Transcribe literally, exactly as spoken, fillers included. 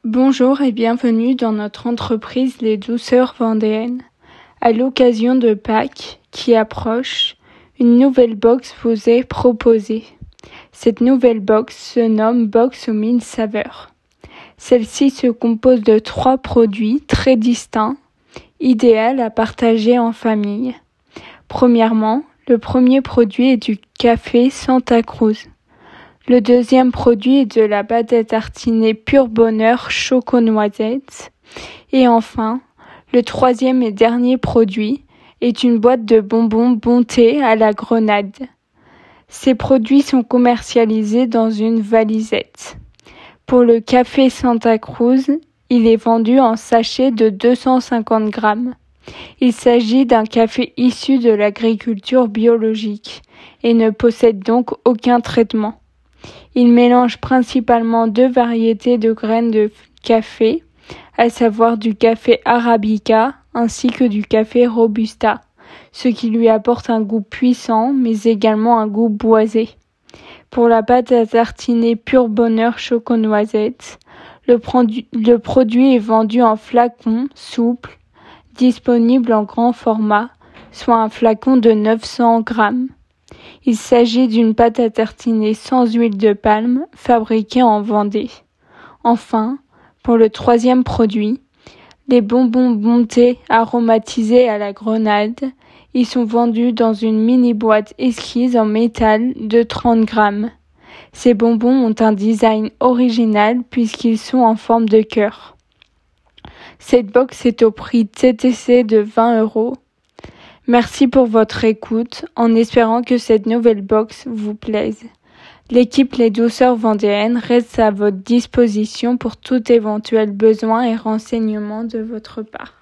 Bonjour et bienvenue dans notre entreprise Les Douceurs Vendéennes. À l'occasion de Pâques qui approche, une nouvelle box vous est proposée. Cette nouvelle box se nomme Box aux mille saveurs. Celle-ci se compose de trois produits très distincts, idéal à partager en famille. Premièrement, le premier produit est du café Santa Cruz. Le deuxième produit est de la pâte à tartiner Pur Bonheur Choco-Noisette. Et enfin, le troisième et dernier produit est une boîte de bonbons Bonté à la grenade. Ces produits sont commercialisés dans une valisette. Pour le café Santa Cruz, il est vendu en sachet de deux cent cinquante grammes. Il s'agit d'un café issu de l'agriculture biologique et ne possède donc aucun traitement. Il mélange principalement deux variétés de graines de café, à savoir du café arabica ainsi que du café robusta, ce qui lui apporte un goût puissant mais également un goût boisé. Pour la pâte à tartiner Pur Bonheur Choco-Noisette, le, produ- le produit est vendu en flacon souple, disponible en grand format, soit un flacon de neuf cents grammes. Il s'agit d'une pâte à tartiner sans huile de palme, fabriquée en Vendée. Enfin, pour le troisième produit, les bonbons Bonté aromatisés à la grenade, ils sont vendus dans une mini-boîte esquisse en métal de trente grammes. Ces bonbons ont un design original puisqu'ils sont en forme de cœur. Cette box est au prix T T C de vingt euros. Merci pour votre écoute, en espérant que cette nouvelle box vous plaise. L'équipe Les Douceurs Vendéennes reste à votre disposition pour tout éventuel besoin et renseignement de votre part.